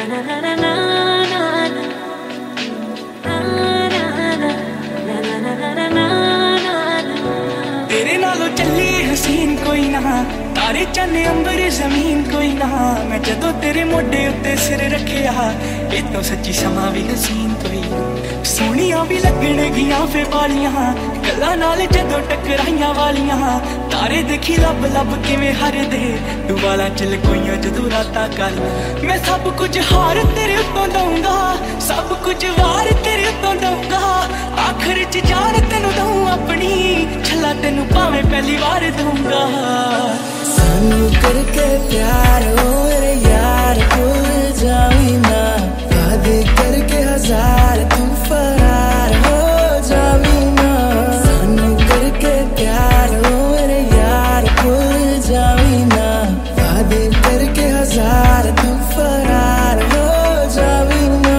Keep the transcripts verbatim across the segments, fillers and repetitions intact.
तेरे नालों चली हसीन कोई ना, तारे चन्ने अंबर जमीन कोई ना। मैं जदों तेरे मोढे उत्ते सिर रखिया, इतों सच्ची समा भी हसीन कोई ना। सोहणियां भी लगणगियां फे वालियां, गल्लां नाल जदों टकराइयां वालियां। तारे देखी लब लब किवें हरदे, तू वालां च लकोइयां जदों रातां कल। मैं सब कुछ हार तेरे उत्तों दूंगा, सब कुछ वार तेरे उत्तों दूंगा। आखिर च जान तेनू दूं अपनी, छला तेनू भावें पहली बार दूंगा। सानू करके प्यार हो मेरे यार, भूल जावी ना। वादे करके हजार तू फरार हो जावी ना। सानू करके प्यार हो मेरे यार, भूल जावी ना। वादे करके हजार तू फरार हो जावी ना।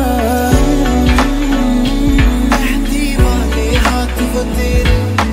मेहंदी वाले हाथ वो तेरे,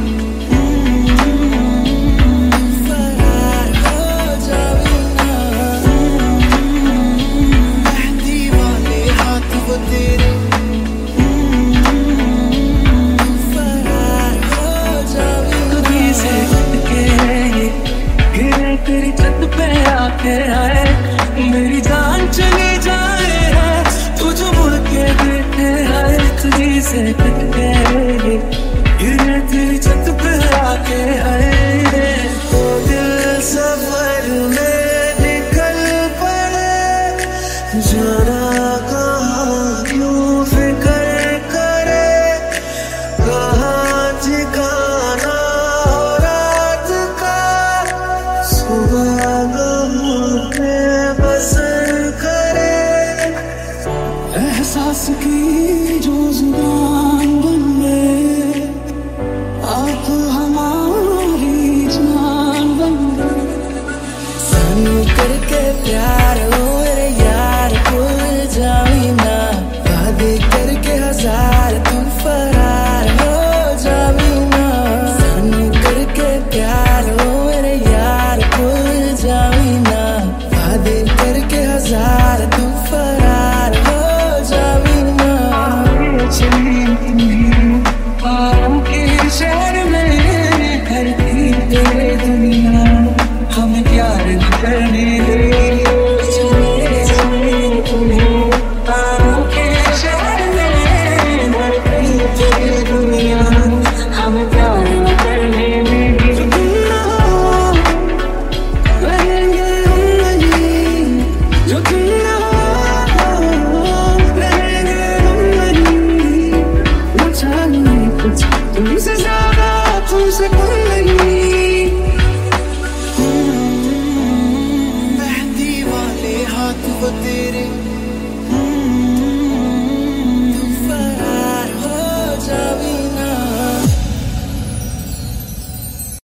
तेरी छत पे आके आए मेरी जान चली जाए है, तुझे मुड़ के देखे आए तुझी से कटके गिरे तेरी छत पे आके आए। तो दिल सफर में निकल पड़े, जाना कहाँ क्यों फिक्र करे। कहाँ ठिकाना हो रात का, सुबह बसर करे। एहसास की जो जुबान बन गए, आप हमारी जान बन गए। सानू करके प्यार हो मेरे यार, भूल जाओ